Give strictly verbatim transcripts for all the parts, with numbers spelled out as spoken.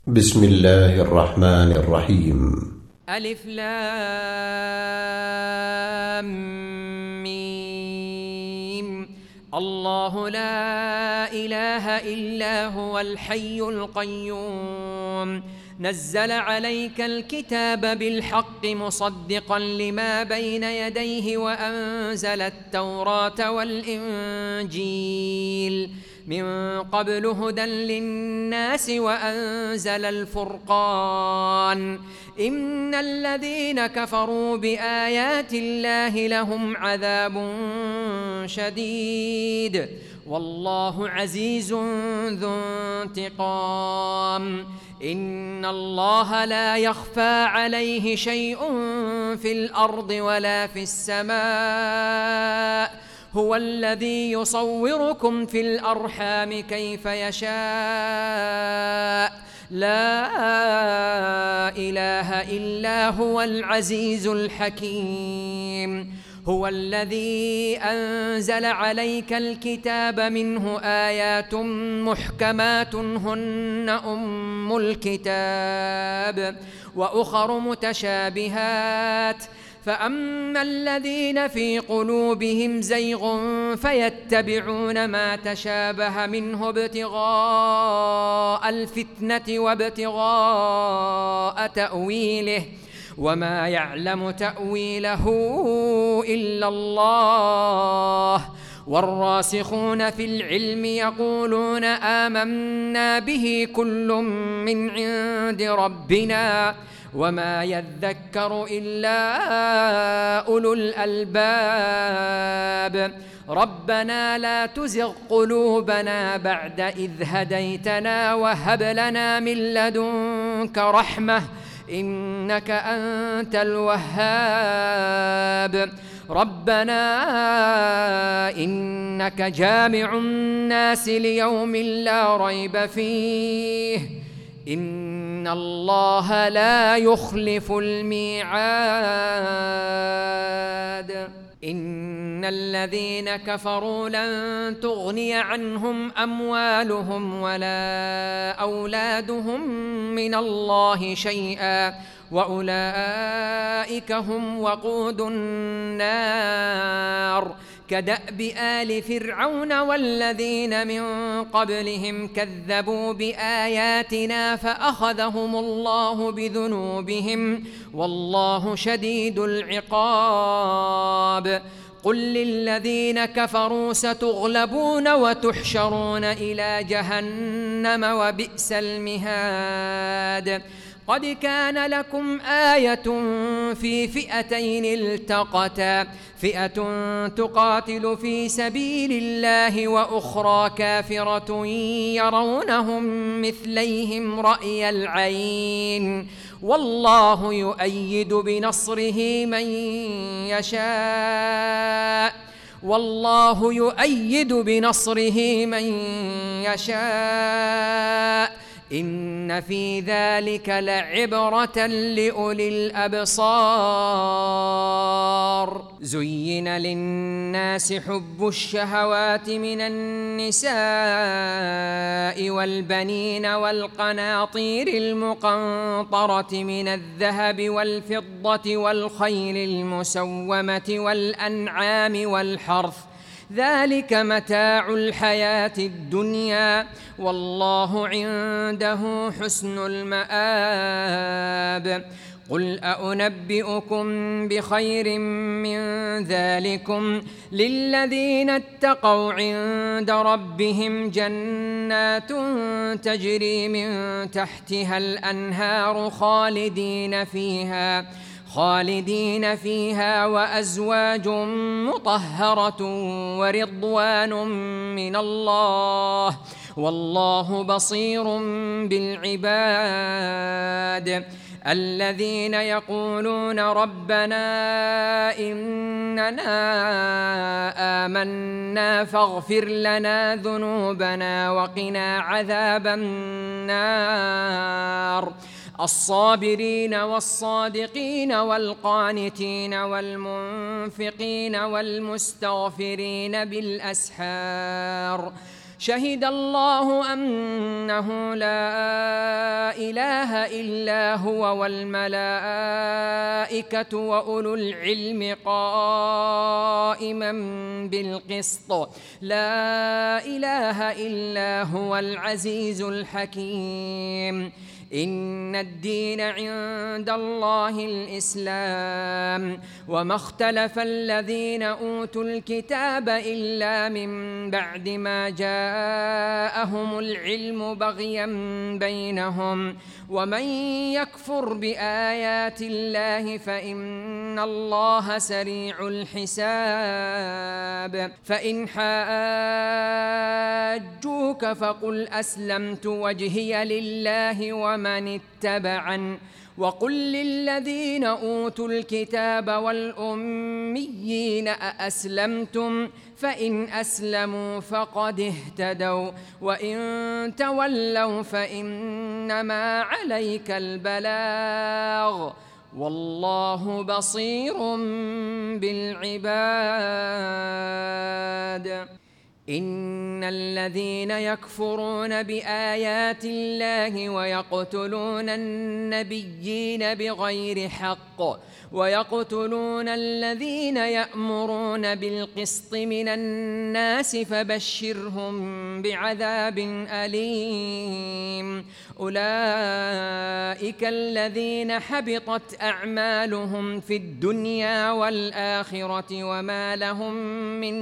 بسم الله الرحمن الرحيم. ألف لام ميم. الله لا إله إلا هو الحي القيوم نزل عليك الكتاب بالحق مصدقا لما بين يديه وأنزل التوراة والإنجيل من قبل هدى للناس وأنزل الفرقان إن الذين كفروا بآيات الله لهم عذاب شديد والله عزيز ذو انتقام. إن الله لا يخفى عليه شيء في الأرض ولا في السماء هو الذي يصوركم في الأرحام كيف يشاء لا إله إلا هو العزيز الحكيم. هو الذي أنزل عليك الكتاب منه آيات محكمات هن أم الكتاب وأخر متشابهات فأما الذين في قلوبهم زيغ فيتبعون ما تشابه منه ابتغاء الفتنة وابتغاء تأويله وما يعلم تأويله إلا الله والراسخون في العلم يقولون آمنا به كل من عند ربنا وما يذكر إلا أولو الألباب. ربنا لا تزغ قلوبنا بعد إذ هديتنا وهب لنا من لدنك رحمة إنك أنت الوهاب. ربنا إنك جامع الناس ليوم لا ريب فيه إن الله لا يخلف الميعاد. إن الذين كفروا لن تغني عنهم أموالهم ولا أولادهم من الله شيئا وأولئك هم وقود النار كدأب آل فرعون والذين من قبلهم كذبوا بآياتنا فأخذهم الله بذنوبهم والله شديد العقاب. قل للذين كفروا ستغلبون وتحشرون إلى جهنم وبئس المهاد. قد كان لكم آية في فئتين التقتا فئة تقاتل في سبيل الله وأخرى كافرة يرونهم مثليهم رأي العين والله يؤيد بنصره من يشاء والله يؤيد بنصره من يشاء إن في ذلك لعبرة لأولي الأبصار. زين للناس حب الشهوات من النساء والبنين والقناطير المقنطرة من الذهب والفضة والخيل المسومة والأنعام والحرث ذلك متاع الحياة الدنيا والله عنده حسن المآب. قل أنبئكم بخير من ذلكم للذين اتقوا عند ربهم جنات تجري من تحتها الأنهار خالدين فيها خالدين فيها وأزواج مطهرة ورضوان من الله والله بصير بالعباد. الذين يقولون ربنا إننا آمنا فاغفر لنا ذنوبنا وقنا عذاب النار. الصابرين والصادقين والقانتين والمنفقين والمستغفرين بالأسحار شهد الله أنه لا إله إلا هو والملائكة وأولو العلم قائما بالقسط لا إله إلا هو العزيز الحكيم إن الدين عند الله الإسلام وما اختلف الذين أوتوا الكتاب إلا من بعد ما جاءهم العلم بغيا بينهم ومن يكفر بآيات الله فإن الله سريع الحساب فإن حاجوك فقل أسلمت وجهي لله ومن اتبعن وقل للذين أوتوا الكتاب والأميين أأسلمتم فإن أسلموا فقد اهتدوا وإن تولوا فإنما عليك البلاغ والله بصير بالعباد إن الذين يكفرون بآيات الله ويقتلون النبيين بغير حق ويقتلون الذين يأمرون بالقسط من الناس فبشرهم بعذاب أليم أولئك الذين حبطت أعمالهم في الدنيا والآخرة وما لهم من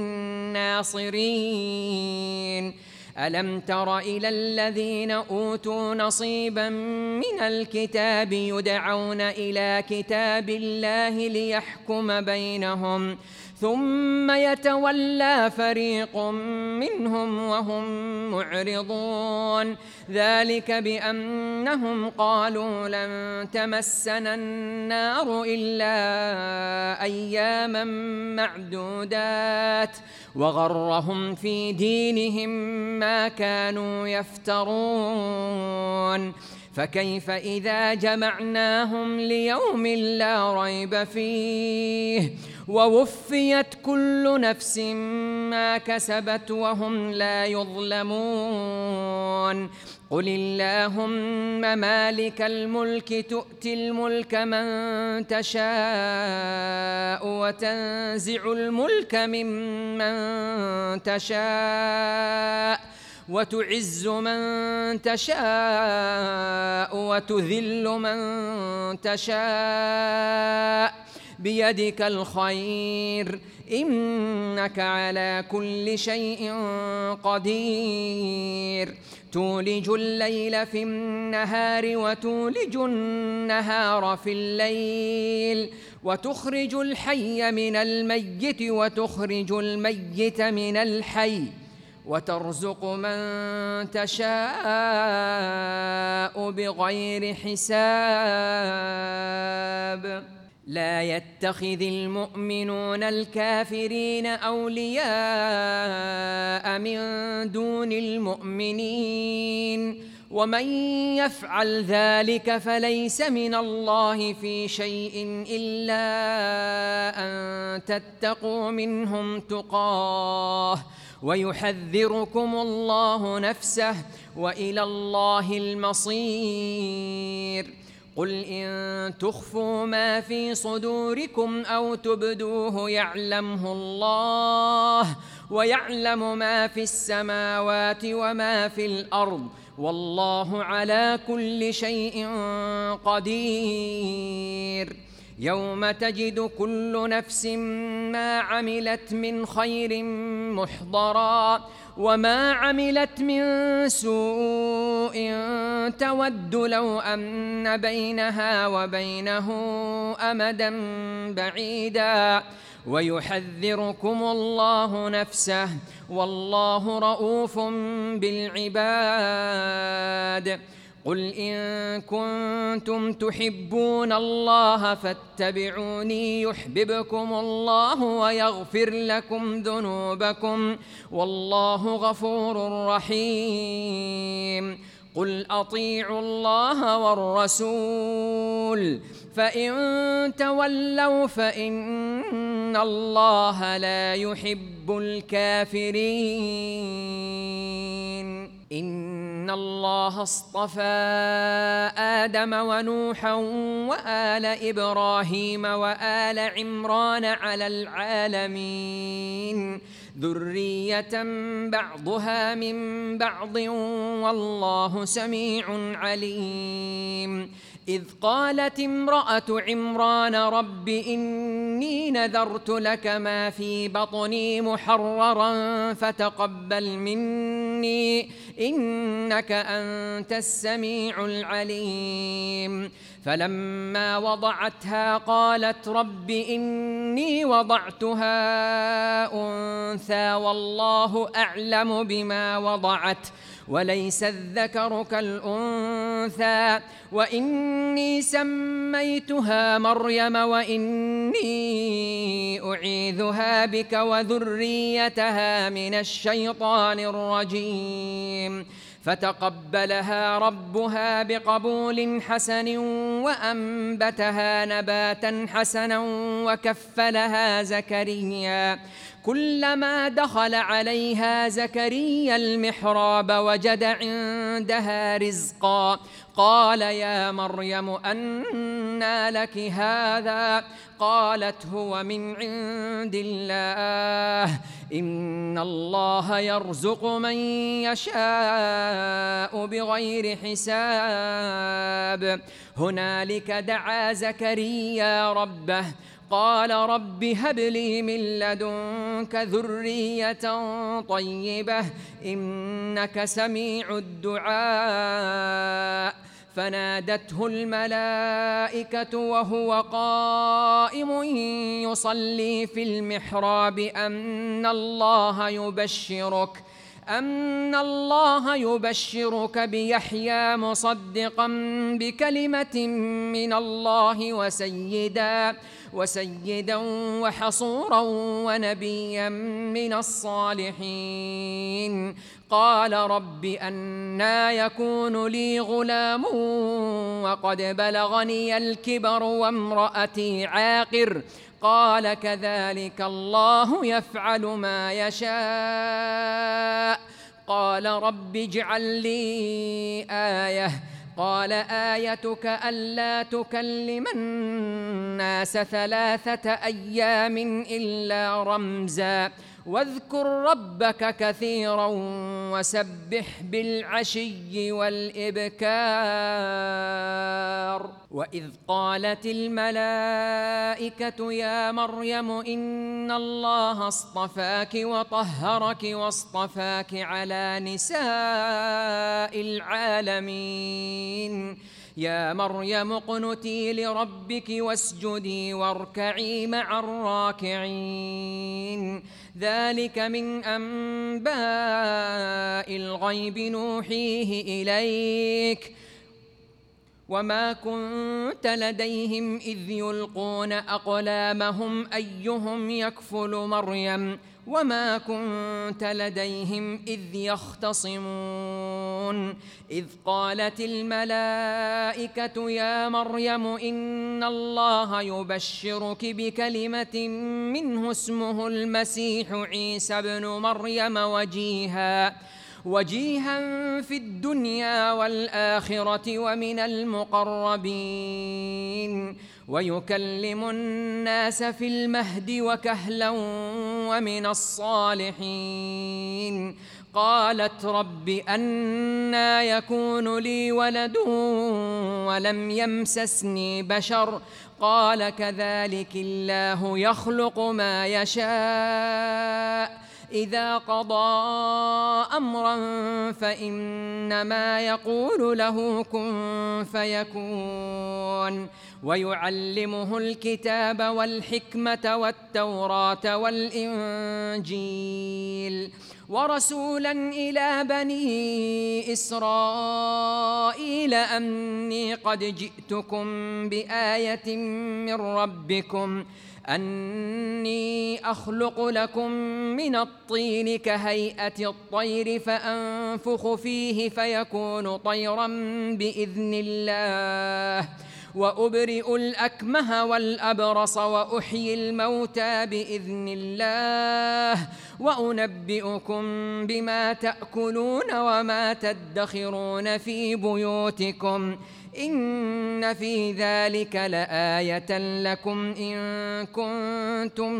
ناصرين ألم تر إلى الذين أوتوا نصيبا من الكتاب يدعون إلى كتاب الله ليحكم بينهم ثم يتولى فريق منهم وهم معرضون ذلك بأنهم قالوا لن تمسنا النار إلا أياما معدودات وغرهم في دينهم ما كانوا يفترون فكيف إذا جمعناهم ليوم لا ريب فيه ووفيت كل نفس ما كسبت وهم لا يظلمون قل اللهم مالك الملك تؤتي الملك من تشاء وتنزع الملك ممن تشاء وتعز من تشاء وتذل من تشاء بيدك الخير إنك على كل شيء قدير تولج الليل في النهار وتولج النهار في الليل وتخرج الحي من الميت وتخرج الميت من الحي وترزق من تشاء بغير حساب لا يتخذ المؤمنون الكافرين أولياء من دون المؤمنين ومن يفعل ذلك فليس من الله في شيء إلا أن تتقوا منهم تقاه ويحذركم الله نفسه وإلى الله المصير قل إن تخفوا ما في صدوركم أو تبدوه يعلمه الله ويعلم ما في السماوات وما في الأرض والله على كل شيء قدير يوم تجد كل نفس ما عملت من خير محضرا وما عملت من سوء تود لو أن بينها وبينه أمدا بعيدا ويحذركم الله نفسه والله رؤوف بالعباد قل إن كنتم تحبون الله فاتبعوني يحببكم الله ويغفر لكم ذنوبكم والله غفور رحيم قل أطيعوا الله والرسول الرسول فإن تولوا فإن الله لا يحب الكافرين. إن الله اصطفى آدم ونوحا وآل إبراهيم وآل عمران على العالمين ذرية بعضها من بعض والله سميع عليم. إذ قالت امرأة عمران رب إني نذرت لك ما في بطني محررا فتقبل مني إنك أنت السميع العليم. فلما وضعتها قالت رب إني وضعتها أنثى والله أعلم بما وضعت وليس الذكر كالأنثى وإني سميتها مريم وإني أعيذها بك وذريتها من الشيطان الرجيم. فتقبلها ربها بقبول حسن وأنبتها نباتا حسنا وكفلها زكريا. كلما دخل عليها زكريا المحراب وجد عندها رزقا قال يا مريم أنى لك هذا؟ قالت هو من عند الله إن الله يرزق من يشاء بغير حساب. هنالك دعا زكريا ربه قال رب هب لي من لدنك ذرية طيبة إنك سميع الدعاء. فنادته الملائكة وهو قائم يصلي في المحراب أن الله يبشرك أن الله يبشرك بيحيى مصدقا بكلمة من الله وسيدا وسيدا وحصورا ونبيا من الصالحين. قال رب أنى يكون لي غلام وقد بلغني الكبر وامرأتي عاقر؟ قال كذلك الله يفعل ما يشاء. قال رب اجعل لي آية. قال آيتك ألا تكلم الناس ثلاثة أيام إلا رمزا واذكر ربك كثيرا وسبح بالعشي والإبكار. وإذ قالت الملائكة يا مريم إن الله اصطفاك وطهرك واصطفاك على نساء العالمين. يا مريم اقنتي لربك واسجدي واركعي مع الراكعين. ذلك من أنباء الغيب نوحيه إليك وما كنت لديهم إذ يلقون أقلامهم أيهم يكفل مريم وما كنت لديهم إذ يختصمون. إذ قالت الملائكة يا مريم إن الله يبشرك بكلمة منه اسمه المسيح عيسى ابن مريم وجيها وجيها في الدنيا والآخرة ومن المقربين ويكلم الناس في المهد وكهلا ومن الصالحين. قالت رب أنى يكون لي ولد ولم يمسسني بشر؟ قال كذلك الله يخلق ما يشاء إذا قضى أمرا فإنما يقول له كن فيكون. ويعلمه الكتاب والحكمة والتوراة والإنجيل ورسولا إلى بني إسرائيل أني قد جئتكم بآية من ربكم أني أخلق لكم من الطين كهيئة الطير فأنفخ فيه فيكون طيرا بإذن الله وأبرئ الأكمه والأبرص وأحيي الموتى بإذن الله وأنبئكم بما تأكلون وما تدخرون في بيوتكم إن في ذلك لآية لكم إن كنتم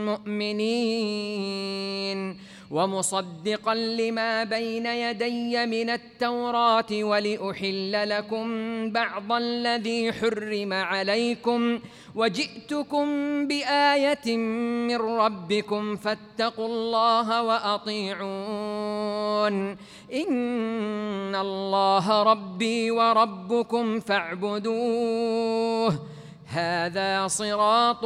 مؤمنين ومصدقا لما بين يدي من التوراة ولأحل لكم بعض الذي حرم عليكم وجئتكم بآية من ربكم فاتقوا الله وأطيعون إن الله ربي وربكم فاعبدوه هذا صراط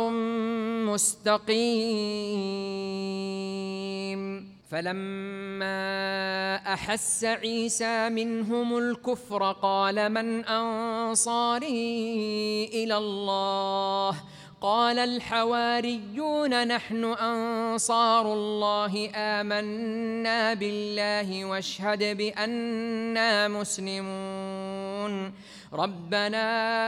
مستقيم. فلما أحس عيسى منهم الكفر قال من أنصاري إلى الله قال الحواريون نحن أنصار الله آمنا بالله واشهد بأننا مسلمون ربنا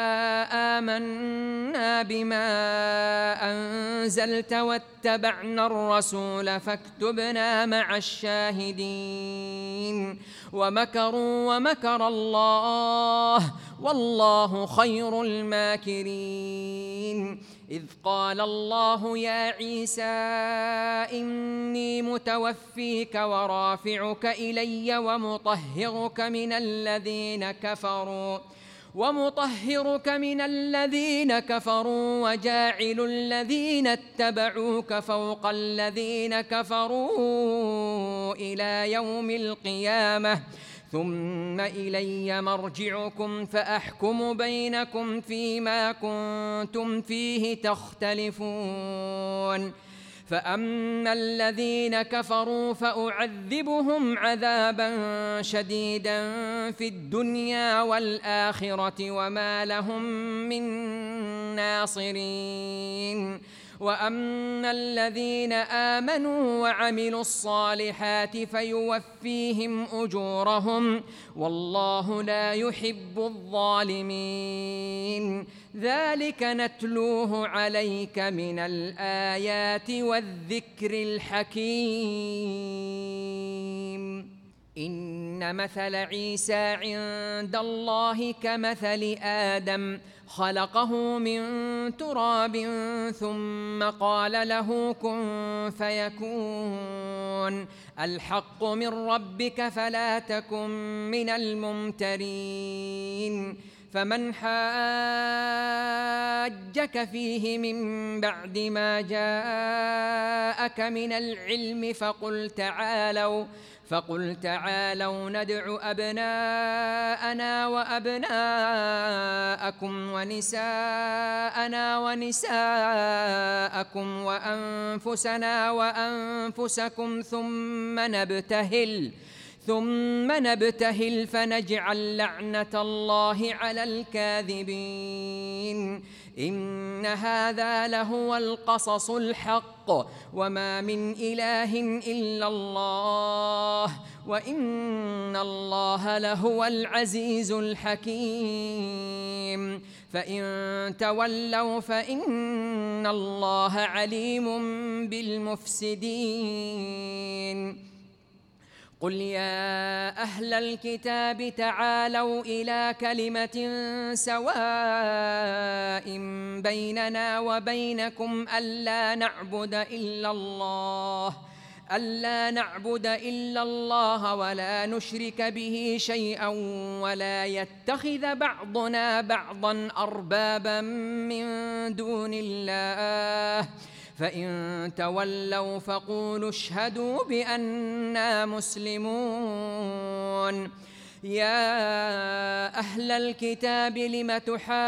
آمنا بما أنزلت واتبعنا الرسول فاكتبنا مع الشاهدين ومكروا ومكر الله والله خير الماكرين. إذ قال الله يا عيسى إني متوفيك ورافعك إلي ومطهرك من الذين كفروا ومطهرك من الذين كفروا وجاعل الذين اتبعوك فوق الذين كفروا إلى يوم القيامة ثم إلي مرجعكم فأحكم بينكم فيما كنتم فيه تختلفون. فأما الذين كفروا فأعذبهم عذابا شديدا في الدنيا والآخرة وما لهم من ناصرين. وأما الذين آمنوا وعملوا الصالحات فيوفيهم أجورهم والله لا يحب الظالمين. ذلك نتلوه عليك من الآيات والذكر الحكيم. إن مثل عيسى عند الله كمثل آدم خلقه من تراب ثم قال له كن فيكون الحق من ربك فلا تكن من الممترين. فمن حاجك فيه من بعد ما جاءك من العلم فقل تعالوا فقل تعالوا ندع أبناءنا وأبناءكم ونساءنا ونساءكم وأنفسنا وأنفسكم ثم نبتهل ثم نبتهل فنجعل لعنة الله على الكاذبين. إن هذا لهو القصص الحق وما من إله إلا الله وإن الله لهو العزيز الحكيم. فإن تولوا فإن الله عليم بالمفسدين. قل يا أهل الكتاب تعالوا إلى كلمة سواء بيننا وبينكم ألا نعبد إلا الله ألا نعبد إلا الله ولا نشرك به شيئا ولا يتخذ بعضنا بعضا أربابا من دون الله فإن تولوا فقولوا اشهدوا بأننا مسلمون. يا أهل الكتاب لم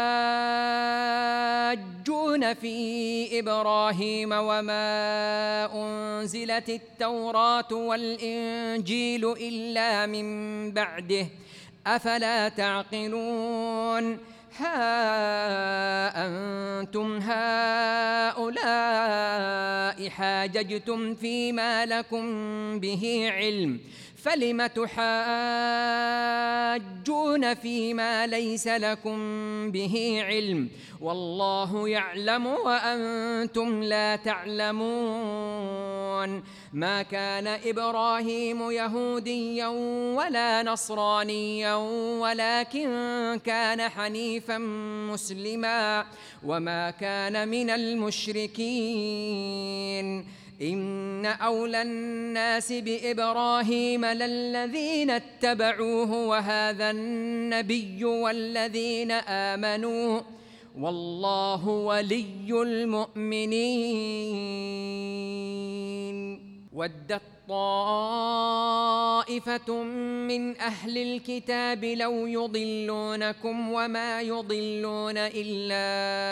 تحاجون في إبراهيم وما أنزلت التوراة والإنجيل إلا من بعده أفلا تعقلون. ها أنتم هؤلاء حاججتم فيما لكم به علم فلم تحاجون فيما ليس لكم به علم والله يعلم وأنتم لا تعلمون ما كان إبراهيم يهوديا ولا نصرانيا ولكن كان حنيفا مسلما وما كان من المشركين إن أولى الناس بإبراهيم للذين اتبعوه وهذا النبي والذين آمنوا والله ولي المؤمنين ودت طائفة من أهل الكتاب لو يضلونكم وما يضلون إلا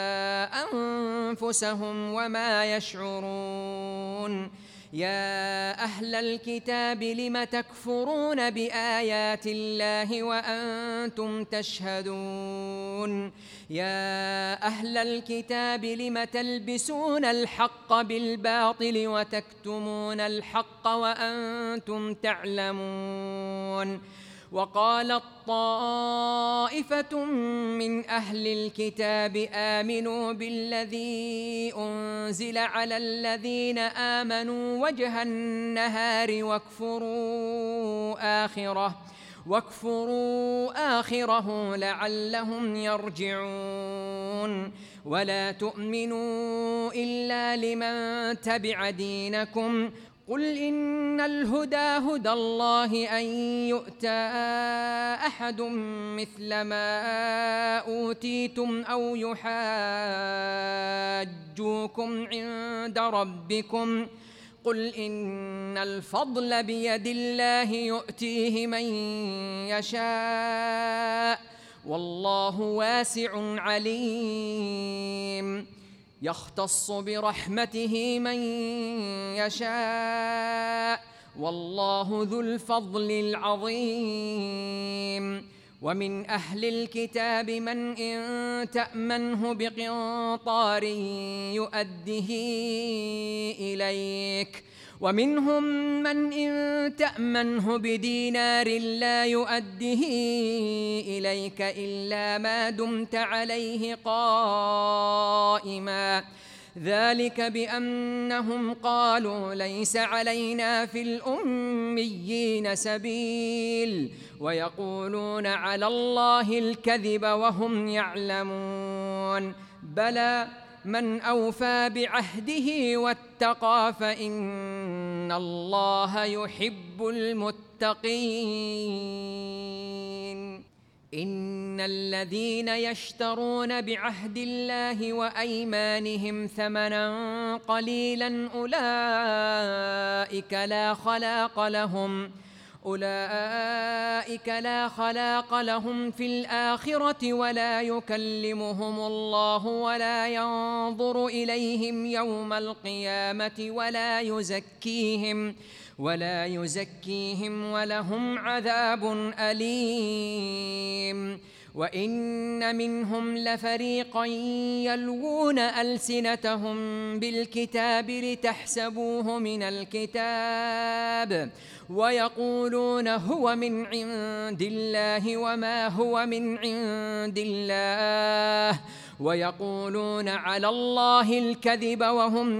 أنفسهم وما يشعرون يا أهل الكتاب لم تكفرون بآيات الله وأنتم تشهدون يا أهل الكتاب لم تلبسون الحق بالباطل وتكتمون الحق وأنتم تعلمون وقالت طائفة من أهل الكتاب آمنوا بالذي أنزل على الذين آمنوا وجه النهار واكفروا آخره واكفروا آخره لعلهم يرجعون ولا تؤمنوا إلا لمن تبع دينكم قل إن الهدى هدى الله أن يؤتى أحد مثل ما أوتيتم أو يحاجوكم عند ربكم قل إن الفضل بيد الله يؤتيه من يشاء والله واسع عليم يختص برحمته من يشاء والله ذو الفضل العظيم ومن أهل الكتاب من إن تأمنه بقنطار يؤده إليك ومنهم من إن تأمنه بدينار لا يؤده إليك إلا ما دمت عليه قائما ذلك بأنهم قالوا ليس علينا في الأميين سبيل ويقولون على الله الكذب وهم يعلمون بلى من أوفى بعهده واتقى فإن الله يحب المتقين إن الذين يشترون بعهد الله وأيمانهم ثمنا قليلا أولئك لا خلاق لهم أولئك لا خلاق لهم في الآخرة ولا يكلمهم الله ولا ينظر إليهم يوم القيامة ولا يزكيهم ولا يزكيهم ولهم عذاب أليم وإن منهم لفريقا يلوون ألسنتهم بالكتاب لتحسبوه من الكتاب ويقولون هو من عند الله وما هو من عند الله ويقولون على الله الكذب وهم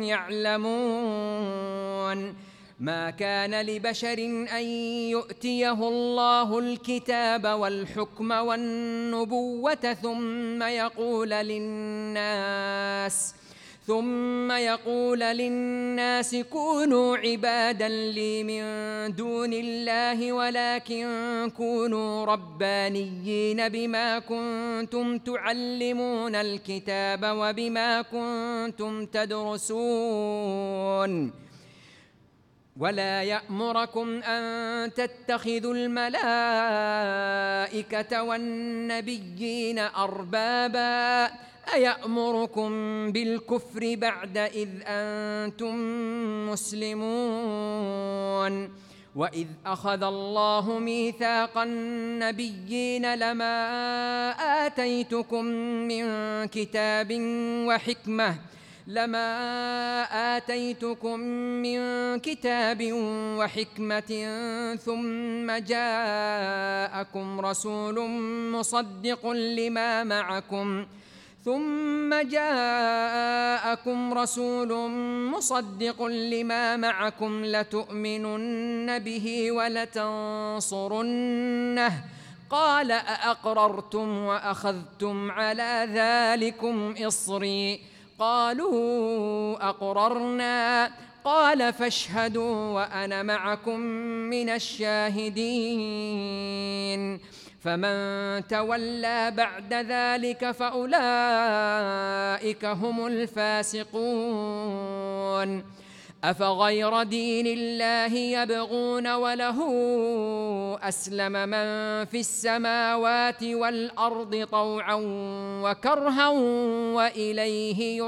يعلمون ما كان لبشر أن يؤتيه الله الكتاب والحكم والنبوة ثم يقول للناس ثم يقول للناس كونوا عبادا لي من دون الله ولكن كونوا ربانيين بما كنتم تعلمون الكتاب وبما كنتم تدرسون ولا يأمركم أن تتخذوا الملائكة والنبيين أربابا أيأمركم بالكفر بعد إذ أنتم مسلمون وإذ أخذ الله ميثاق النبيين لما آتيتكم من كتاب وحكمة لما آتيتكم من كتاب وحكمة ثم جاءكم رسول مصدق لما معكم ثم جاءكم رسول مصدق لما معكم لتؤمنن به ولتنصرنه قال أأقررتم وأخذتم على ذلكم إصري قالوا أقررنا قال فاشهدوا وأنا معكم من الشاهدين فمن تولى بعد ذلك فأولئك هم الفاسقون أفغير دين الله يبغون وله أسلم من في السماوات والأرض طوعا وكرها وإليه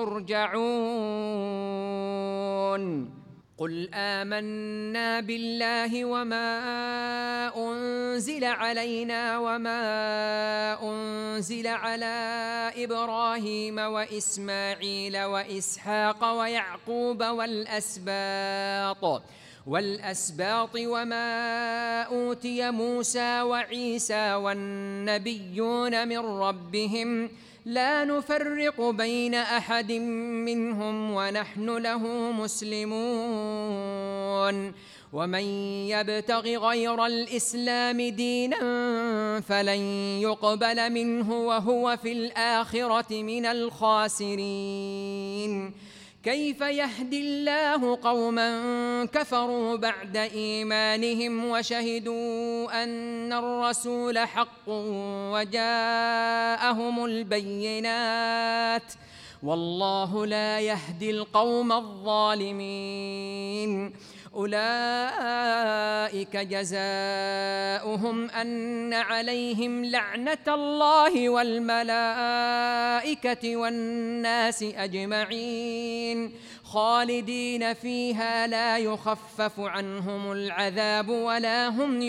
يرجعون قل آمنا بالله وما أنزل علينا وما أنزل على إبراهيم وإسماعيل وإسحاق ويعقوب والأسباط والأسباط وما أوتي موسى وعيسى والنبيون من ربهم لا نفرق بين أحد منهم ونحن له مسلمون ومن يبتغ غير الإسلام دينا فلن يقبل منه وهو في الآخرة من الخاسرين كيف يهدي الله قوما كفروا بعد إيمانهم وشهدوا أن الرسول حق وجاءهم البينات والله لا يهدي القوم الظالمين أولئك جزاؤهم أن عليهم لعنة الله والملائكة والناس أجمعين خالدين فيها لا يخفف عنهم العذاب ولا هم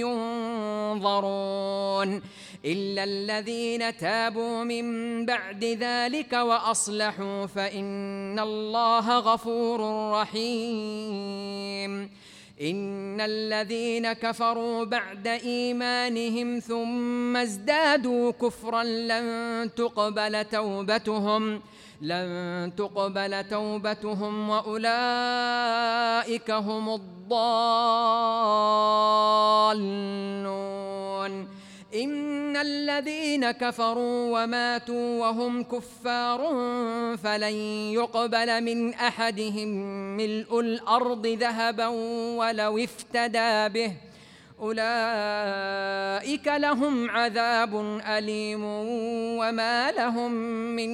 ينظرون إلا الذين تابوا من بعد ذلك وأصلحوا فإن الله غفور رحيم إن الذين كفروا بعد إيمانهم ثم ازدادوا كفرا لن تقبل توبتهم لن تقبل توبتهم وأولئك هم الضالون إن الذين كفروا وماتوا وهم كفار فلن يقبل من أحدهم ملء الأرض ذهبا ولو افتدى به أولئك لهم عذاب أليم وما لهم من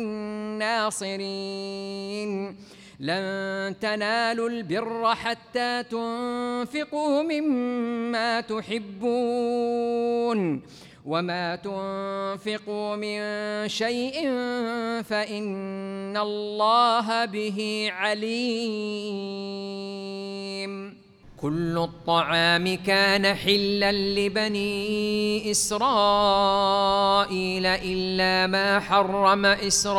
ناصرين لن تنالوا البر حتى تنفقوا مما تحبون وما تنفقوا من شيء فإن الله به عليم كل الطعام كان حلا لبني إسرائيل إلا ما حرم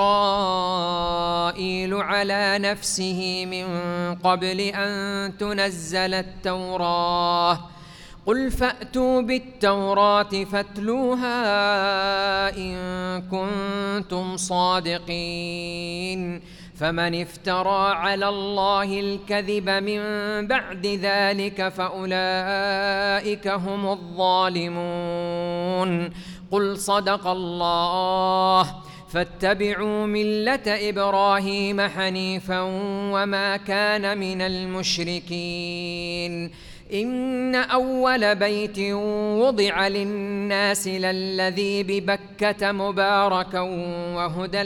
إسرائيل على نفسه من قبل أن تنزل التوراة قل فأتوا بالتوراة فاتلوها إن كنتم صادقين فمن افترى على الله الكذب من بعد ذلك فأولئك هم الظالمون قل صدق الله فاتبعوا ملة إبراهيم حنيفا وما كان من المشركين إن أول بيت وضع للناس للذي ببكة مباركا وهدى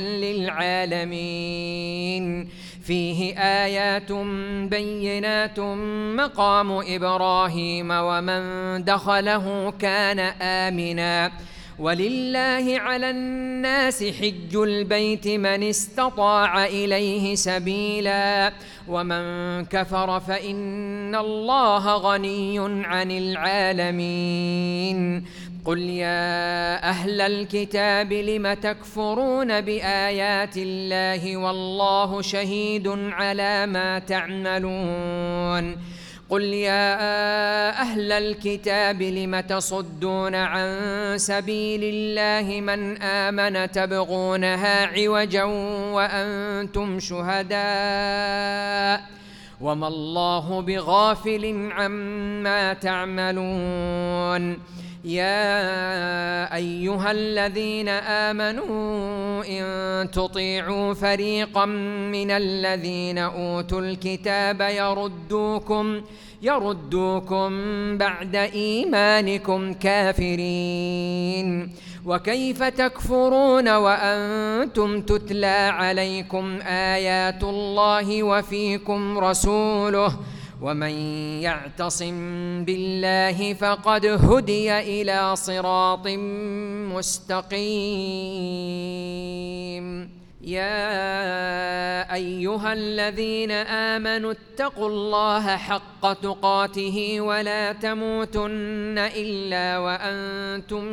للعالمين فيه آيات بينات مقام إبراهيم ومن دخله كان آمنا ولله على الناس حج البيت من استطاع إليه سبيلا ومن كفر فإن الله غني عن العالمين قل يا أهل الكتاب لم تكفرون بآيات الله والله شهيد على ما تعملون قل يا أهل الكتاب لم تصدون عن سبيل الله من آمن تبغونها عوجا وأنتم شهداء وما الله بغافل عما تعملون يا أيها الذين آمنوا إن تطيعوا فريقا من الذين أوتوا الكتاب يردوكم يردوكم بعد إيمانكم كافرين وكيف تكفرون وأنتم تتلى عليكم آيات الله وفيكم رسوله ومن يعتصم بالله فقد هدي إلى صراط مستقيم يا أيها الذين آمنوا اتقوا الله حق تقاته ولا تموتن إلا وأنتم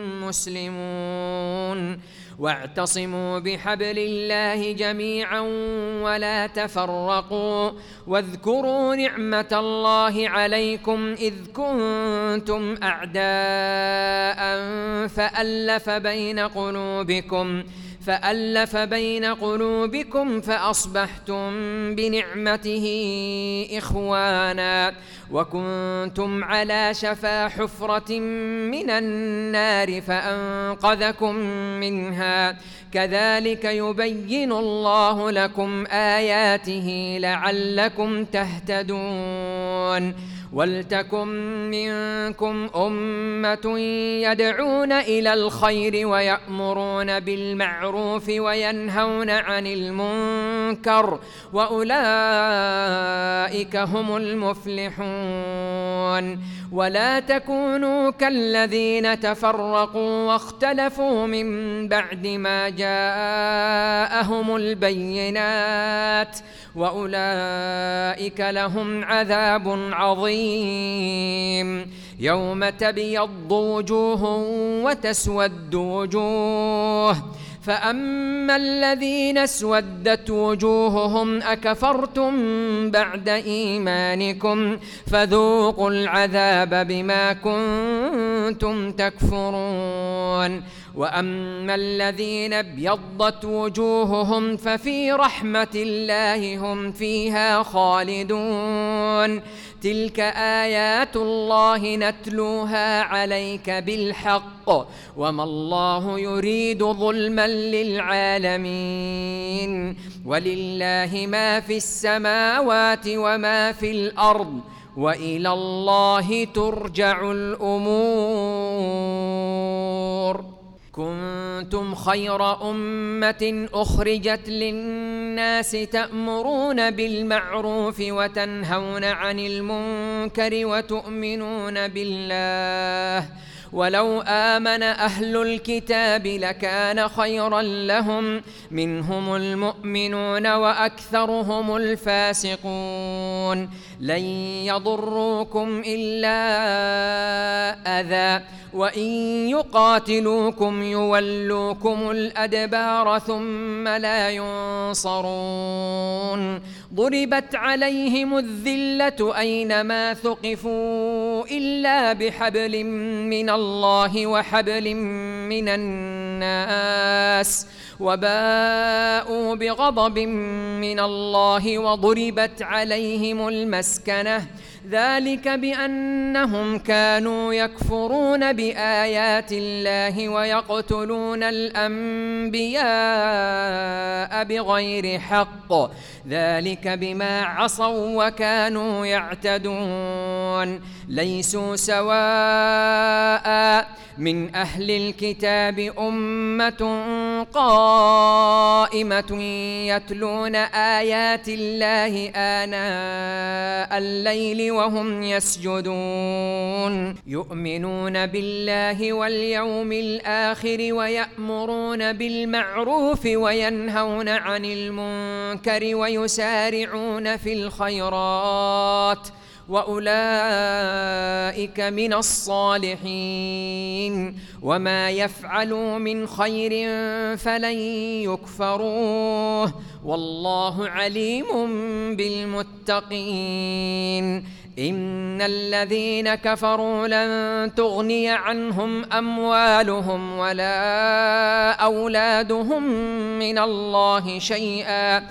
مسلمون واعتصموا بحبل الله جميعا ولا تفرقوا واذكروا نعمة الله عليكم إذ كنتم أعداء فألف بين قلوبكم فألف بين قلوبكم فأصبحتم بنعمته إخوانا وكنتم على شفا حفرة من النار فأنقذكم منها كذلك يبين الله لكم آياته لعلكم تهتدون ولتكن منكم أمة يدعون إلى الخير ويأمرون بالمعروف وينهون عن المنكر وأولئك هم المفلحون ولا تكونوا كالذين تفرقوا واختلفوا من بعد ما جاءهم البينات وأولئك لهم عذاب عظيم يوم تبيض وجوه وتسود وجوه فأما الذين اسودت وجوههم أكفرتم بعد إيمانكم فذوقوا العذاب بما كنتم تكفرون وأما الذين ابيضت وجوههم ففي رحمة الله هم فيها خالدون تلك آيات الله نتلوها عليك بالحق وما الله يريد ظلما للعالمين ولله ما في السماوات وما في الأرض وإلى الله ترجع الأمور كنتم خير أمة أخرجت للناس تأمرون بالمعروف وتنهون عن المنكر وتؤمنون بالله ولو آمن أهل الكتاب لكان خيرا لهم منهم المؤمنون وأكثرهم الفاسقون لن يضروكم إلا أذى وإن يقاتلوكم يولوكم الأدبار ثم لا ينصرون ضربت عليهم الذلة أينما ثقفوا إلا بحبل من الله وحبل من الناس وباءوا بغضب من الله وضربت عليهم المسكنة ذلك بأنهم كانوا يكفرون بآيات الله ويقتلون الأنبياء بغير حق ذلك بما عصوا وكانوا يعتدون ليسوا سواء من أهل الكتاب أمة قائمة يتلون آيات الله آناء الليل وهم يسجدون يؤمنون بالله واليوم الآخر ويأمرون بالمعروف وينهون عن المنكر ويسارعون في الخيرات وأولئك من الصالحين وما يفعلوا من خير فلن يكفروه والله عليم بالمتقين إن الذين كفروا لن تغني عنهم أموالهم ولا أولادهم من الله شيئا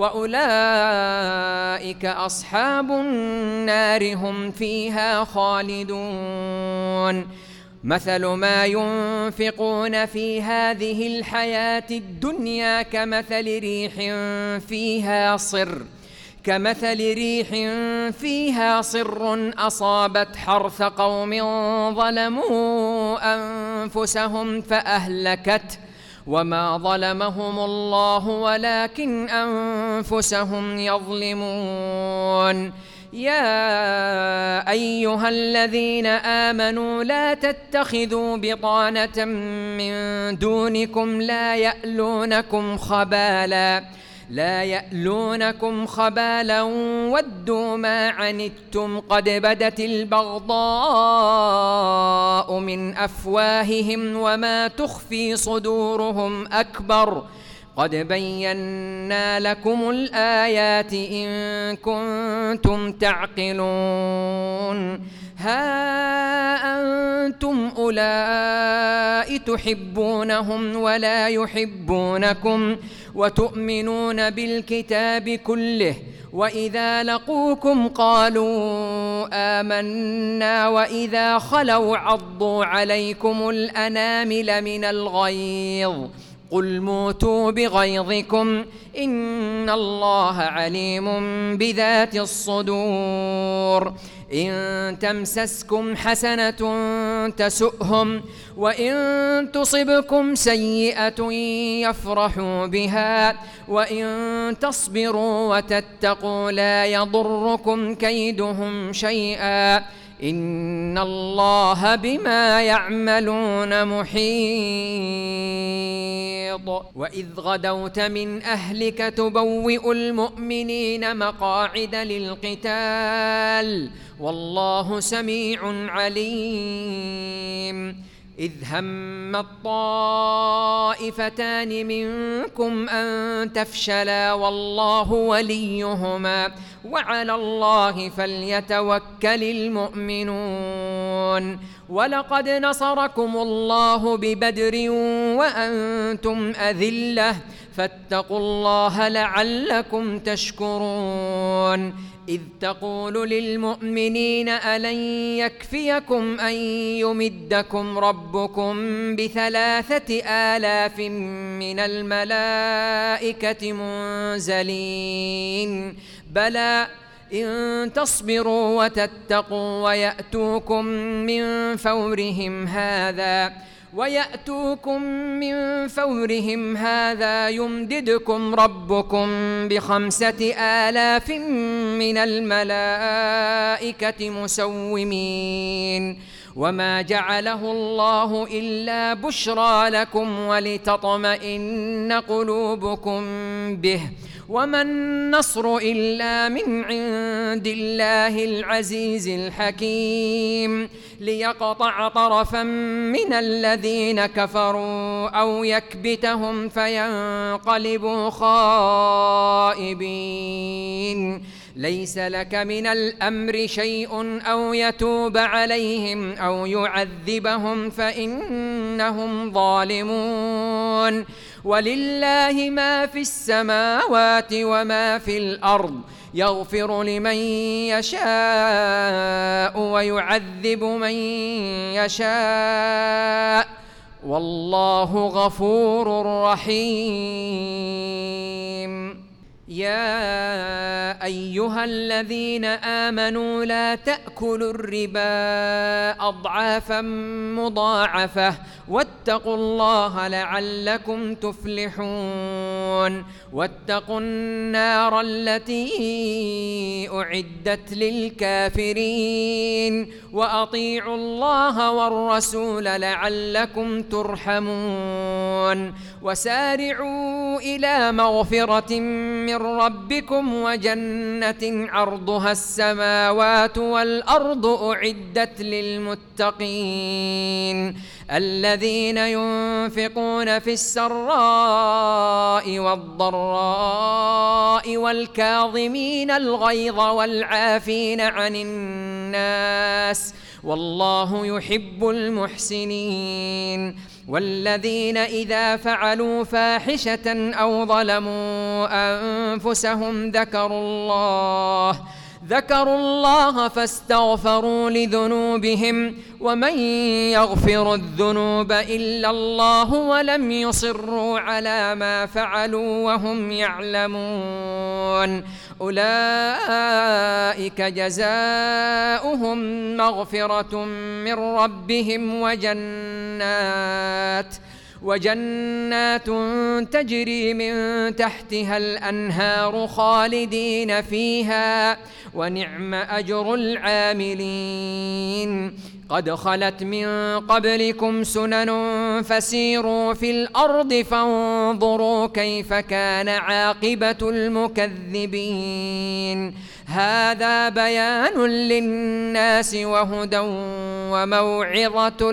وأولئك أصحاب النار هم فيها خالدون مثل ما ينفقون في هذه الحياة الدنيا كمثل ريح فيها صر كمثل ريح فيها صر أصابت حرث قوم ظلموا أنفسهم فأهلكته وما ظلمهم الله ولكن أنفسهم يظلمون يا أيها الذين آمنوا لا تتخذوا بطانة من دونكم لا يألونكم خبالا لا يألونكم خبالا ودوا ما عنتم قد بدت البغضاء من أفواههم وما تخفي صدورهم أكبر قد بينا لكم الآيات إن كنتم تعقلون ها أنتم أولئك تحبونهم ولا يحبونكم وتؤمنون بالكتاب كله وإذا لقوكم قالوا آمنا وإذا خلوا عضوا عليكم الأنامل من الغيظ قل موتوا بغيظكم إن الله عليم بذات الصدور إن تمسسكم حسنة تسؤهم وإن تصبكم سيئة يفرحوا بها وإن تصبروا وتتقوا لا يضركم كيدهم شيئا إن الله بما يعملون محيط وإذ غدوت من أهلك تبوئ المؤمنين مقاعد للقتال والله سميع عليم إذ هم الطائفتان منكم أن تفشلا والله وليهما وعلى الله فليتوكل المؤمنون ولقد نصركم الله ببدر وأنتم أذلة فاتقوا الله لعلكم تشكرون إذ تقول للمؤمنين ألن يكفيكم أن يمدكم ربكم بثلاثة آلاف من الملائكة منزلين بلى إن تصبروا وتتقوا ويأتوكم من فورهم هذا ويأتوكم من فورهم هذا يمددكم ربكم بخمسة آلاف من الملائكة مسومين وما جعله الله إلا بشرى لكم ولتطمئن قلوبكم به وما النصر إلا من عند الله العزيز الحكيم ليقطع طرفا من الذين كفروا أو يكبتهم فينقلبوا خائبين ليس لك من الأمر شيء أو يتوب عليهم أو يعذبهم فإنهم ظالمون ولله ما في السماوات وما في الأرض يغفر لمن يشاء ويعذب من يشاء والله غفور رحيم يا أيها الذين آمنوا لا تأكلوا الربا أضعافا مضاعفة واتقوا الله لعلكم تفلحون واتقوا النار التي أعدت للكافرين وأطيعوا الله والرسول لعلكم ترحمون وسارعوا سارعوا إلى مغفرة من ربكم وجنة عرضها السماوات والأرض أعدت للمتقين الذين ينفقون في السراء والضراء والكاظمين الغيظ والعافين عن الناس والله يحب المحسنين والذين إذا فعلوا فاحشة أو ظلموا أنفسهم ذكروا الله ذكروا الله فاستغفروا لذنوبهم ومن يغفر الذنوب إلا الله ولم يصروا على ما فعلوا وهم يعلمون أولئك جزاؤهم مغفرة من ربهم وجنات وجنات تجري من تحتها الأنهار خالدين فيها ونعم أجر العاملين قد خلت من قبلكم سنن فسيروا في الأرض فانظروا كيف كان عاقبة المكذبين هذا بيان للناس وهدى وموعظة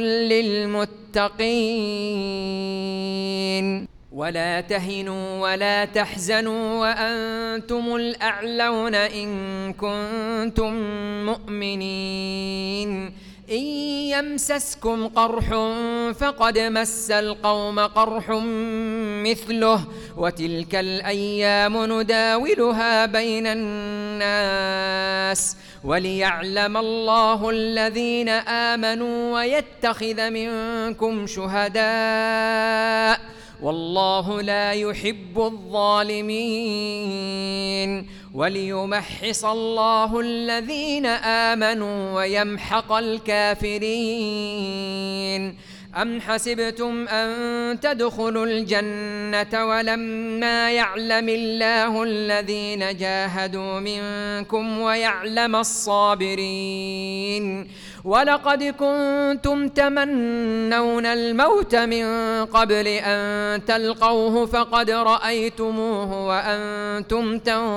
للمتقين ولا تهنوا ولا تحزنوا وأنتم الأعلون إن كنتم مؤمنين إن يمسسكم قرح فقد مس القوم قرح مثله وتلك الأيام نداولها بين الناس وليعلم الله الذين آمنوا ويتخذ منكم شهداء والله لا يحب الظالمين وليمحص الله الذين آمنوا ويمحق الكافرين أم حسبتم أن تدخلوا الجنة ولما يعلم الله الذين جاهدوا منكم ويعلم الصابرين ولقد كنتم تمنون الموت من قبل أن تلقوه فقد رأيتموه وأنتم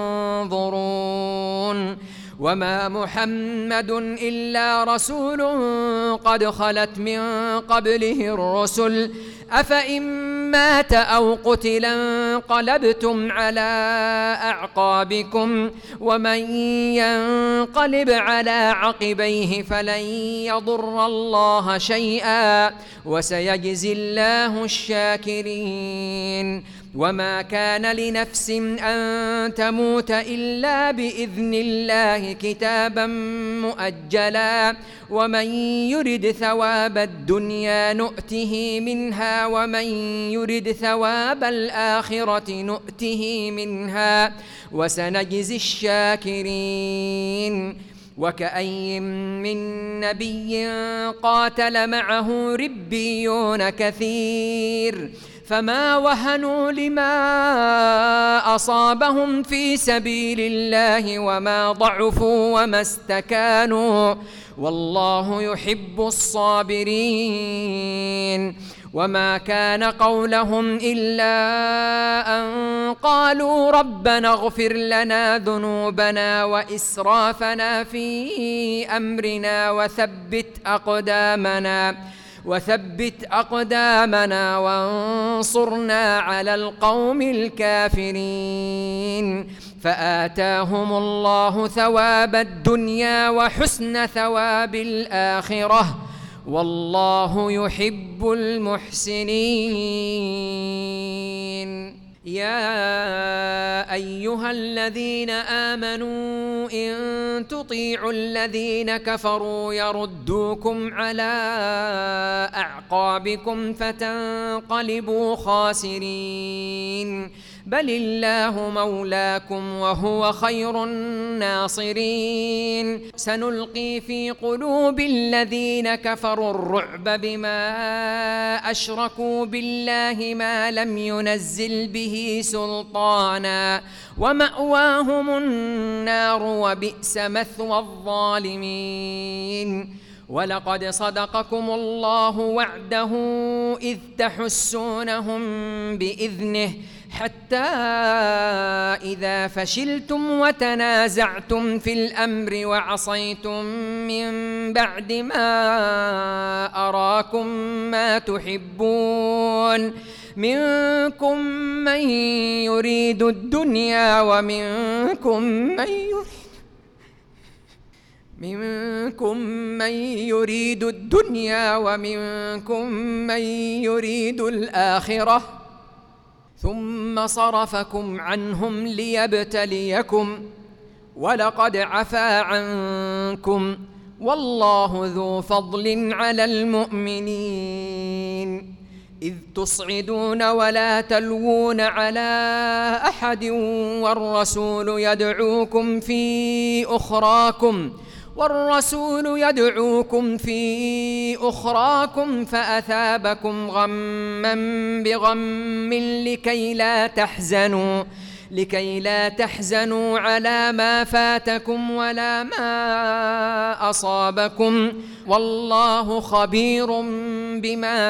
تنظرون وما محمد إلا رسول قد خلت من قبله الرسل أفإن مات أو قتل انقلبتم على أعقابكم ومن ينقلب على عقبيه فلن يضر الله شيئا وسيجزي الله الشاكرين وما كان لنفس أن تموت إلا بإذن الله كتابا مؤجلا ومن يرد ثواب الدنيا نؤته منها ومن يرد ثواب الآخرة نؤته منها وسنجزي الشاكرين وكأي من نبي قاتل معه ربيون كثير فما وهنوا لما أصابهم في سبيل الله وما ضعفوا وما استكانوا والله يحب الصابرين وما كان قولهم إلا أن قالوا ربنا اغفر لنا ذنوبنا وإسرافنا في أمرنا وثبت أقدامنا وثبت أقدامنا وانصرنا على القوم الكافرين فآتاهم الله ثواب الدنيا وحسن ثواب الآخرة والله يحب المحسنين يا أيها الذين آمنوا إن تطيعوا الذين كفروا يردوكم على أعقابكم فتنقلبوا خاسرين بل الله مولاكم وهو خير الناصرين سنلقي في قلوب الذين كفروا الرعب بما أشركوا بالله ما لم ينزل به سلطانا ومأواهم النار وبئس مثوى الظالمين ولقد صدقكم الله وعده إذ تحسونهم بإذنه حتى إذا فشلتم وتنازعتم في الأمر وعصيتم من بعد ما أراكم ما تحبون منكم من يريد الدنيا ومنكم من يريد منكم من يريد الدنيا ومنكم من يريد الآخرة ثم صرفكم عنهم ليبتليكم ولقد عفا عنكم والله ذو فضل على المؤمنين إذ تصعدون ولا تلوون على أحد والرسول يدعوكم في أخراكم والرسول يدعوكم في أخراكم فأثابكم غما بغم لكي لا تحزنوا لكي لا تحزنوا على ما فاتكم ولا ما أصابكم والله خبير بما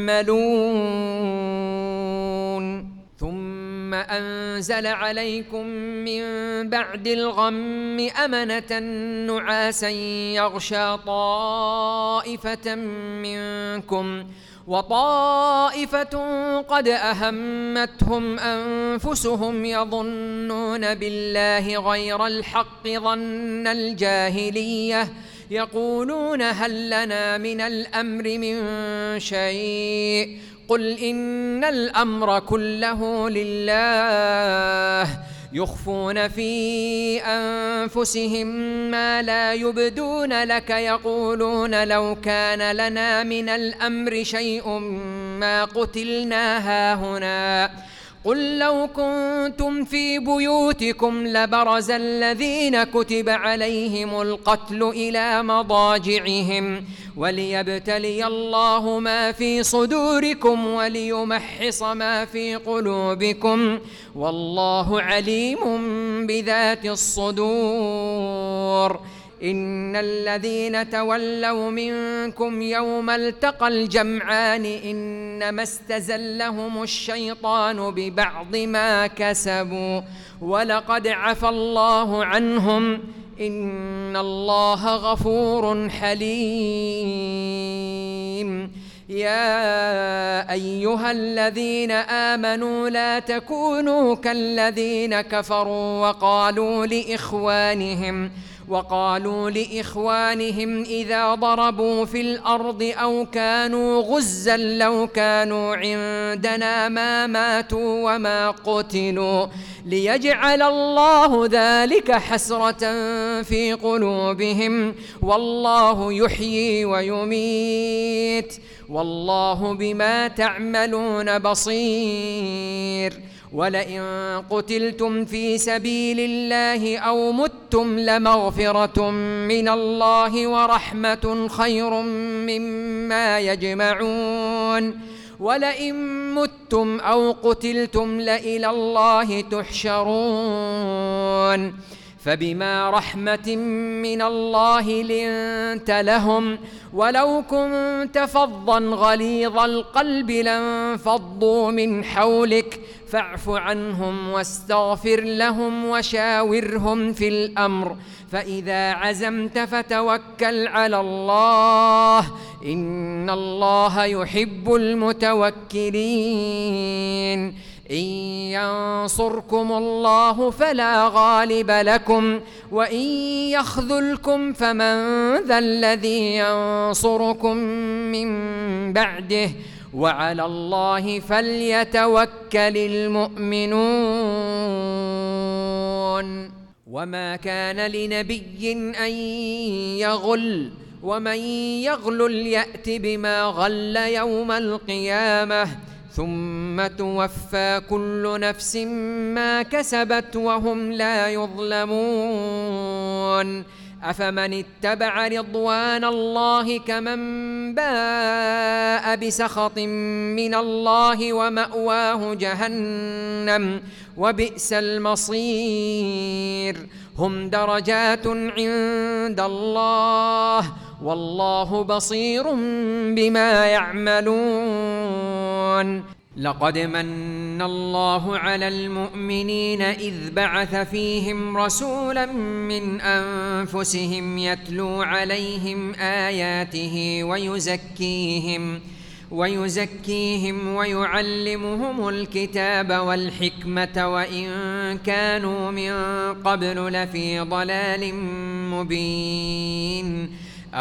تعملون ثم أنزل عليكم من بعد الغم أمنة نعاسا يغشى طائفة منكم وطائفة قد أهمتهم أنفسهم يظنون بالله غير الحق ظن الجاهلية يقولون هل لنا من الأمر من شيء قل إن الأمر كله لله يخفون في أنفسهم ما لا يبدون لك يقولون لو كان لنا من الأمر شيء ما قتلنا هاهنا قل لو كنتم في بيوتكم لبرز الذين كتب عليهم القتل إلى مضاجعهم وليبتلي الله ما في صدوركم وليمحص ما في قلوبكم والله عليم بذات الصدور إن الذين تولوا منكم يوم التقى الجمعان إنما استزلهم الشيطان ببعض ما كسبوا ولقد عفى الله عنهم إن الله غفور حليم يا أيها الذين آمنوا لا تكونوا كالذين كفروا وقالوا لإخوانهم وقالوا لإخوانهم إذا ضربوا في الأرض أو كانوا غزا لو كانوا عندنا ما ماتوا وما قتلوا ليجعل الله ذلك حسرة في قلوبهم والله يحيي ويميت والله بما تعملون بصير ولئن قتلتم في سبيل الله أو متم لمغفرة من الله ورحمة خير مما يجمعون ولئن متم أو قتلتم لإلى الله تحشرون فبما رحمة من الله لنت لهم ولو كنت فظا غليظ القلب لانفضوا من حولك فاعف عنهم واستغفر لهم وشاورهم في الأمر فإذا عزمت فتوكل على الله إن الله يحب المتوكلين إن ينصركم الله فلا غالب لكم وإن يخذلكم فمن ذا الذي ينصركم من بعده وعلى الله فليتوكل المؤمنون وما كان لنبي أن يغل ومن يغلل يأت بما غل يوم القيامة ثم توفى كل نفس ما كسبت وهم لا يظلمون أفمن اتبع رضوان الله كمن باء بسخط من الله ومأواه جهنم وبئس المصير هم درجات عند الله والله بصير بما يعملون لقد من الله على المؤمنين إذ بعث فيهم رسولا من أنفسهم يتلو عليهم آياته ويزكيهم ويزكيهم ويعلمهم الكتاب والحكمة وإن كانوا من قبل لفي ضلال مبين.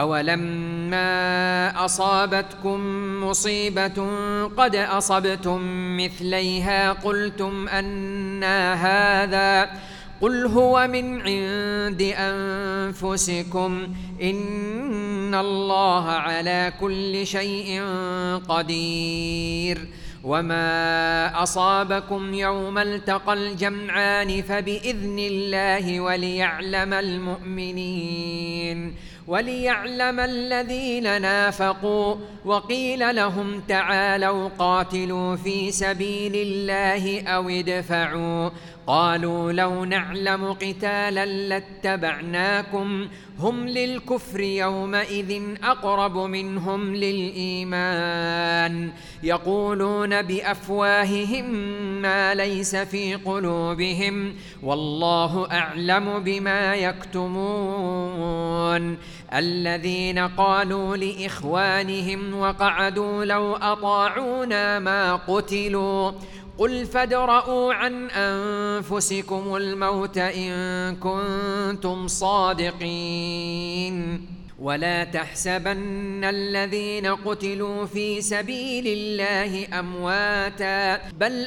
أولما أصابتكم مصيبة قد أصبتم مثليها قلتم أنى هذا قل هو من عند أنفسكم إن الله على كل شيء قدير. وما أصابكم يوم التقى الجمعان فبإذن الله وليعلم المؤمنين وليعلم الذين نافقوا. وقيل لهم تعالوا قاتلوا في سبيل الله أو ادفعوا قالوا لو نعلم قتالا لاتبعناكم هم للكفر يومئذ أقرب منهم للإيمان يقولون بأفواههم ما ليس في قلوبهم والله أعلم بما يكتمون. الذين قالوا لإخوانهم وقعدوا لو أطاعونا ما قتلوا قل فادرءوا عن أنفسكم الموت إن كنتم صادقين. ولا تحسبن الذين قتلوا في سبيل الله أمواتا بل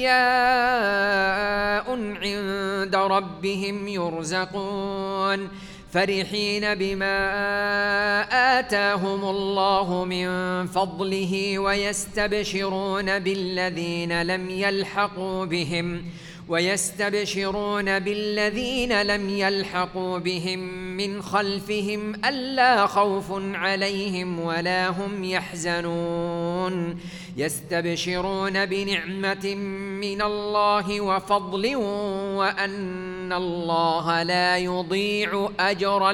أحياء عند ربهم يرزقون فرحين بما آتاهم الله من فضله ويستبشرون بالذين لم يلحقوا بهم ويستبشرون بالذين لم يلحقوا بهم من خلفهم ألا خوف عليهم ولا هم يحزنون يستبشرون بنعمة من الله وفضل وأن الله لا يضيع أجر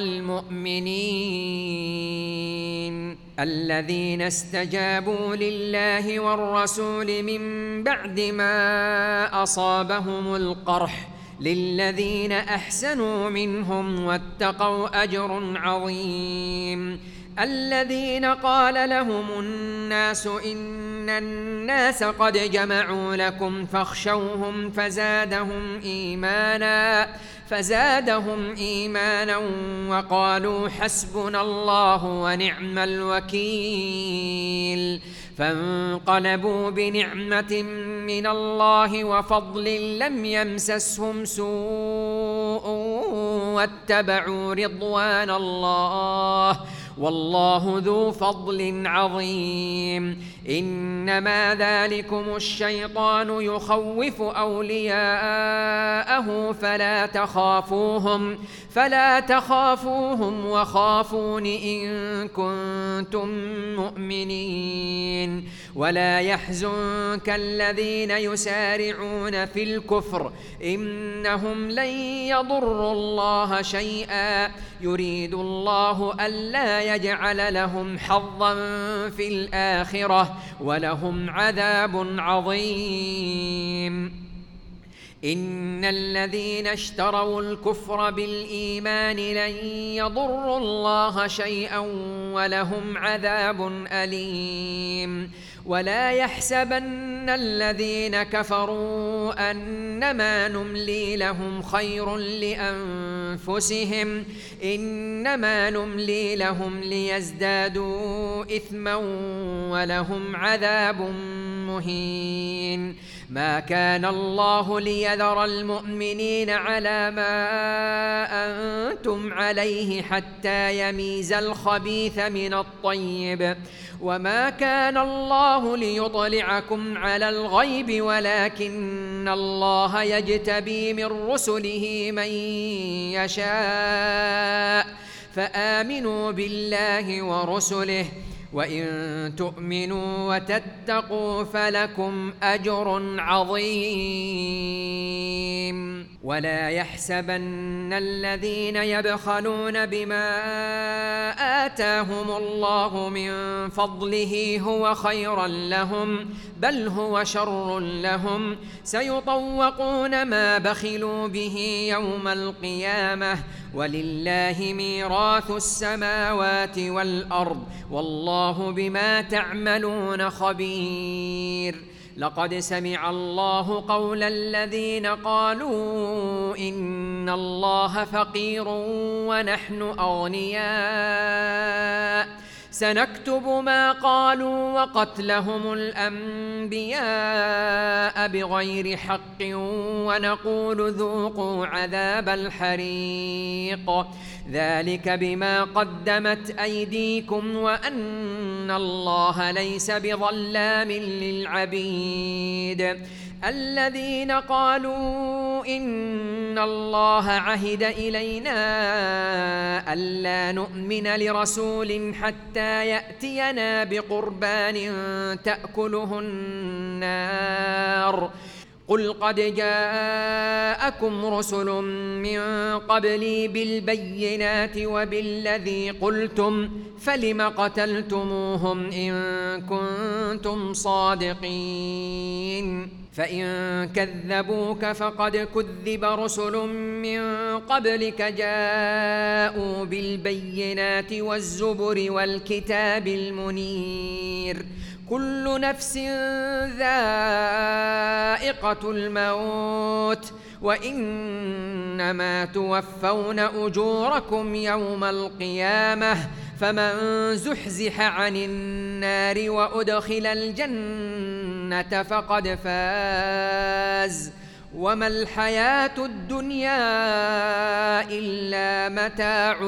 المؤمنين. الذين استجابوا لله والرسول من بعد ما أصابهم القرح للذين أحسنوا منهم واتقوا أجر عظيم. الذين قال لهم الناس إن الناس قد جمعوا لكم فاخشوهم فزادهم إيمانا فزادهم إيمانا وقالوا حسبنا الله ونعم الوكيل. فانقلبوا بنعمة من الله وفضل لم يمسسهم سوء واتبعوا رضوان الله والله ذو فضل عظيم. إنما ذلكم الشيطان يخوف أولياءه فلا تخافوهم فلا تخافوهم وخافون إن كنتم مؤمنين. ولا يحزنك الذين يسارعون في الكفر إنهم لن يضروا الله شيئا يريد الله ألا يجعل لهم حظا في الآخرة ولهم عذاب عظيم. إن الذين اشتروا الكفر بالإيمان لن يضروا الله شيئا ولهم عذاب أليم. ولا يحسبن الذين كفروا أنما نملي لهم خير لأنفسهم إنما نملي لهم ليزدادوا إثما ولهم عذاب مهين. ما كان الله ليذر المؤمنين على ما أنتم عليه حتى يميز الخبيث من الطيب وما كان الله ليطلعكم على الغيب ولكن الله يجتبي من رسله من يشاء فآمنوا بالله ورسله وإن تؤمنوا وتتقوا فلكم أجر عظيم. ولا يحسبن الذين يبخلون بما آتاهم الله من فضله هو خيرا لهم بل هو شر لهم سيطوقون ما بخلوا به يوم القيامة ولله ميراث السماوات والأرض والله بما تعملون خبير. لقد سمع الله قول الذين قالوا إن الله فقير ونحن أغنياء سنكتب ما قالوا وقتلهم الأنبياء بغير حق ونقول ذوقوا عذاب الحريق ذلك بما قدمت أيديكم وأن الله ليس بظلام للعبيد. الذين قالوا إن الله عهد إلينا ألا نؤمن لرسول حتى يأتينا بقربان تأكله النار قل قد جاءكم رسل من قبلي بالبينات وبالذي قلتم فلم قتلتموهم إن كنتم صادقين فإن كذبوك فقد كذب رسل من قبلك جاءوا بالبينات والزبر والكتاب المنير كل نفس ذائقة الموت وإنما توفون أجوركم يوم القيامة فمن زحزح عن النار وأدخل الجنة فقد فاز وما الحياة الدنيا إلا متاع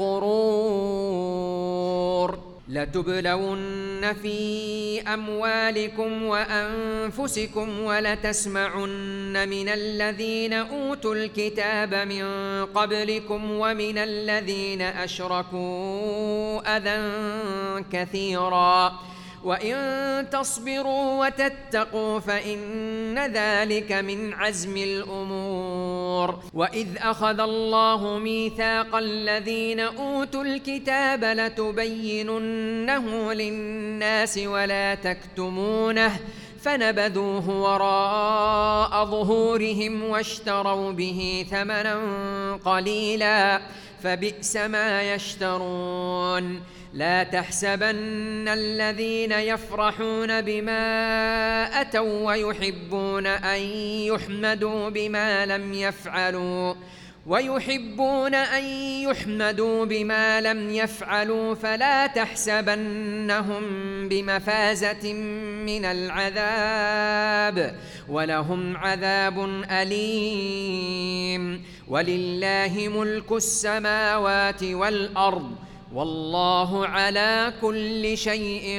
الغرور. لتبلون في أموالكم وأنفسكم ولتسمعن من الذين أوتوا الكتاب من قبلكم ومن الذين أشركوا أذى كثيرا وإن تصبروا وتتقوا فإن ذلك من عزم الأمور. وإذ أخذ الله ميثاق الذين أوتوا الكتاب لتبيننه للناس ولا تكتمونه فنبذوه وراء ظهورهم واشتروا به ثمنا قليلا فبئس ما يشترون. لا تحسبن الذين يفرحون بما أتوا ويحبون أن يحمدوا بما لم يفعلوا ويحبون أن يحمدوا بما لم يفعلوا فلا تحسبنهم بمفازة من العذاب ولهم عذاب أليم. ولله ملك السماوات والأرض والله على كل شيء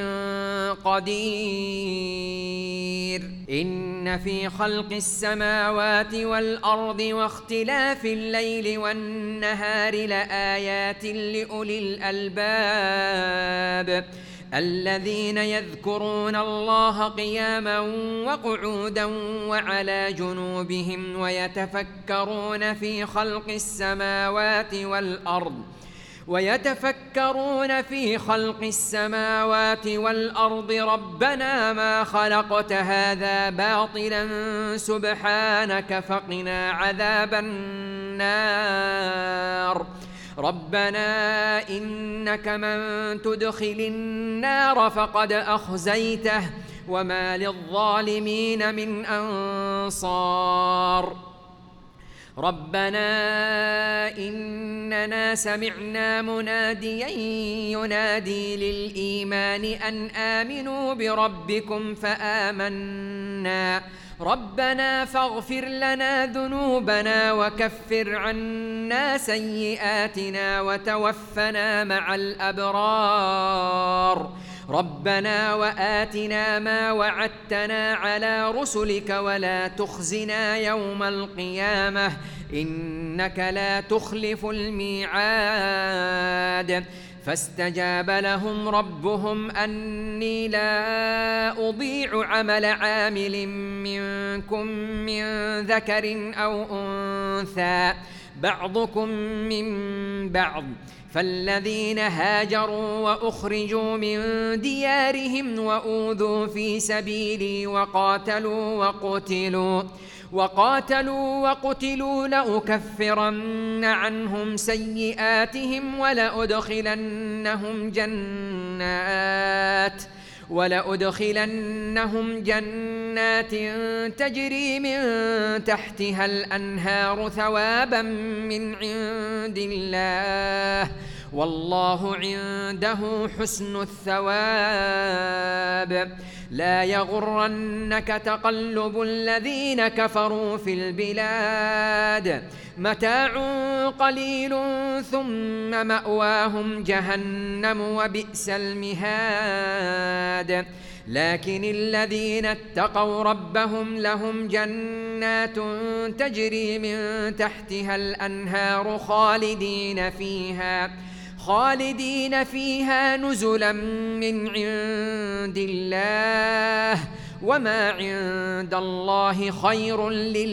قدير. إن في خلق السماوات والأرض واختلاف الليل والنهار لآيات لأولي الألباب الذين يذكرون الله قياما وقعودا وعلى جنوبهم ويتفكرون في خلق السماوات والأرض ويتفكرون في خلق السماوات والأرض ربنا ما خلقت هذا باطلا سبحانك فقنا عذاب النار. ربنا إنك من تدخل النار فقد أخزيته وما للظالمين من أنصار. ربنا إننا سمعنا مناديا ينادي للإيمان أن آمنوا بربكم فآمنا ربنا فاغفر لنا ذنوبنا وكفر عنا سيئاتنا وتوفنا مع الأبرار. ربنا وآتنا ما وعدتنا على رسلك ولا تخزنا يوم القيامة إنك لا تخلف الميعاد. فاستجاب لهم ربهم أني لا أضيع عمل عامل منكم من ذكر أو أنثى بعضكم من بعض فالذين هاجروا وأخرجوا من ديارهم وأوذوا في سبيلي وقاتلوا وقتلوا وقاتلوا وقتلوا لأكفرن عنهم سيئاتهم ولأدخلنهم جنات ولأدخلنهم جنات تجري من تحتها الأنهار ثوابا من عند الله والله عنده حسن الثواب. لا يغرنك تقلب الذين كفروا في البلاد متاع قليل ثم مأواهم جهنم وبئس المهاد. لكن الذين اتقوا ربهم لهم جنات تجري من تحتها الأنهار خالدين فيها خالدين فيها نزلا من عند الله وما عند الله خير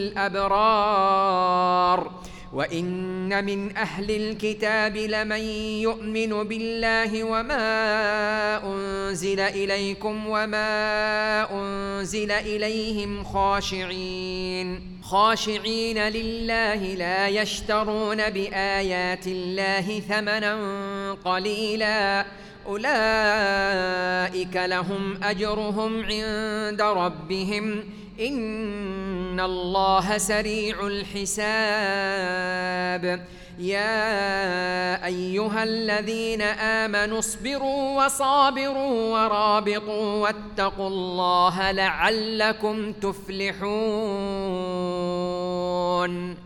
للأبرار. وإن من أهل الكتاب لمن يؤمن بالله وما أنزل إليكم وما أنزل إليهم خاشعين خاشعين لله لا يشترون بآيات الله ثمنا قليلا أولئك لهم أجرهم عند ربهم إن الله سريع الحساب. يا أيها الذين آمنوا اصبروا وصابروا ورابطوا واتقوا الله لعلكم تفلحون.